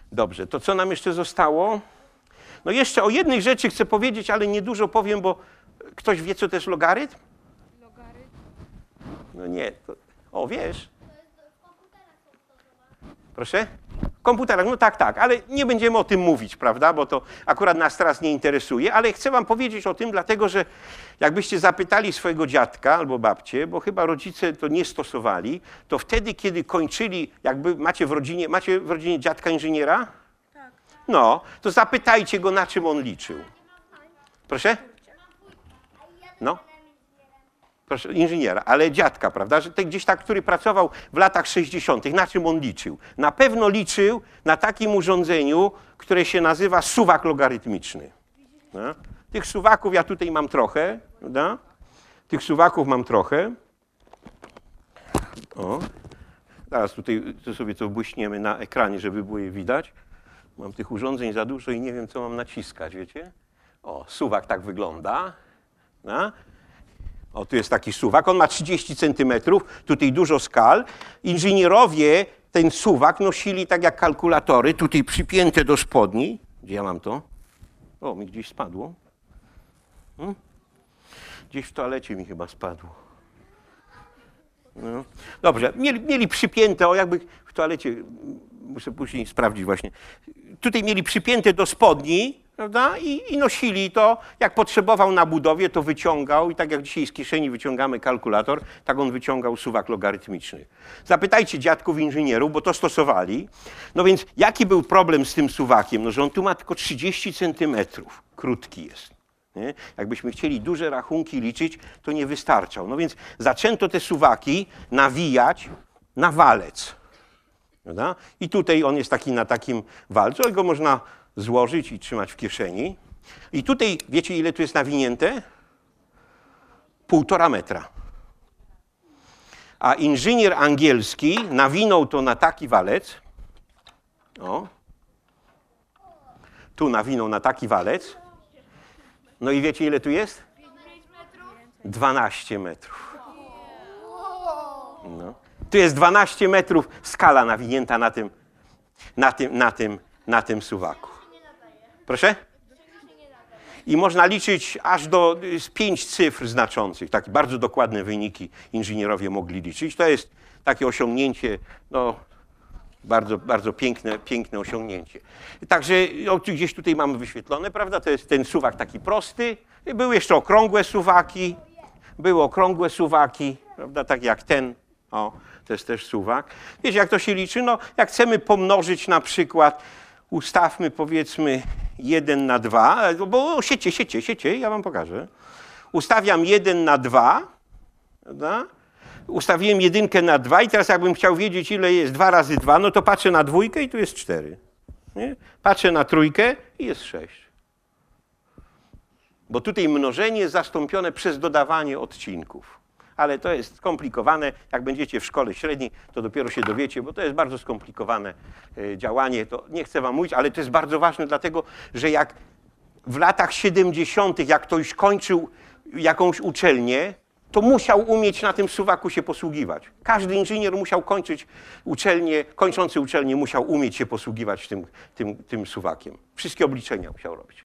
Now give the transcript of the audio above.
Dobrze, to co nam jeszcze zostało? No jeszcze o jednej rzeczy chcę powiedzieć, ale niedużo powiem, bo ktoś wie, co to jest logarytm? Logarytm. No nie. O, wiesz? Proszę? W komputerach, no tak, ale nie będziemy o tym mówić, prawda, bo to akurat nas teraz nie interesuje, ale chcę wam powiedzieć o tym, dlatego że jakbyście zapytali swojego dziadka albo babcię, bo chyba rodzice to nie stosowali, to wtedy, kiedy kończyli, jakby macie w rodzinie dziadka inżyniera? Tak. No, to zapytajcie go, na czym on liczył. Proszę? No. Proszę, inżyniera, ale dziadka, prawda, że gdzieś tak, który pracował w latach 60., na czym on liczył? Na pewno liczył na takim urządzeniu, które się nazywa suwak logarytmiczny. No? Tych suwaków ja tutaj mam trochę, prawda? Tych suwaków mam trochę. O. Zaraz tutaj sobie to błyśniemy na ekranie, żeby było je widać. Mam tych urządzeń za dużo i nie wiem, co mam naciskać, wiecie? O, suwak tak wygląda. No? O, tu jest taki suwak, on ma 30 centymetrów, tutaj dużo skal. Inżynierowie ten suwak nosili tak jak kalkulatory, tutaj przypięte do spodni. Gdzie ja mam to? O, mi gdzieś spadło. Gdzieś w toalecie mi chyba spadło. No. Dobrze, mieli przypięte, o jakby w toalecie, muszę później sprawdzić właśnie. Tutaj mieli przypięte do spodni, prawda? I nosili to, jak potrzebował na budowie, to wyciągał i tak jak dzisiaj z kieszeni wyciągamy kalkulator, tak on wyciągał suwak logarytmiczny. Zapytajcie dziadków inżynierów, bo to stosowali. No więc jaki był problem z tym suwakiem? No, że on tu ma tylko 30 centymetrów, krótki jest. Nie? Jakbyśmy chcieli duże rachunki liczyć, to nie wystarczał. No więc zaczęto te suwaki nawijać na walec. Prawda? I tutaj on jest taki na takim walcu, go można złożyć i trzymać w kieszeni. I tutaj, wiecie ile tu jest nawinięte? 1,5 metra. A inżynier angielski nawinął to na taki walec. O. Tu nawinął na taki walec. No i wiecie ile tu jest? 12 metrów. No. Tu jest 12 metrów skala nawinięta na tym suwaku. Proszę? I można liczyć aż do 5 cyfr znaczących. Takie bardzo dokładne wyniki inżynierowie mogli liczyć. To jest takie osiągnięcie, no, bardzo, bardzo piękne osiągnięcie. Także gdzieś tutaj mamy wyświetlone, prawda? To jest ten suwak taki prosty. Były jeszcze okrągłe suwaki. Były okrągłe suwaki, prawda? Tak jak ten. O, to jest też suwak. Wiecie, jak to się liczy? No, jak chcemy pomnożyć na przykład, ustawmy powiedzmy 1 na 2, bo siecie, ja wam pokażę. Ustawiam 1 na 2, prawda? Ustawiłem 1 na 2 i teraz jakbym chciał wiedzieć, ile jest 2 razy 2, no to patrzę na 2 i tu jest 4. Nie? Patrzę na 3 i jest 6. Bo tutaj mnożenie jest zastąpione przez dodawanie odcinków. Ale to jest skomplikowane. Jak będziecie w szkole średniej, to dopiero się dowiecie, bo to jest bardzo skomplikowane działanie. To nie chcę wam mówić, ale to jest bardzo ważne, dlatego że jak w latach 70., jak ktoś kończył jakąś uczelnię, to musiał umieć na tym suwaku się posługiwać. Każdy inżynier musiał kończyć uczelnię, kończący uczelnię musiał umieć się posługiwać tym suwakiem. Wszystkie obliczenia musiał robić.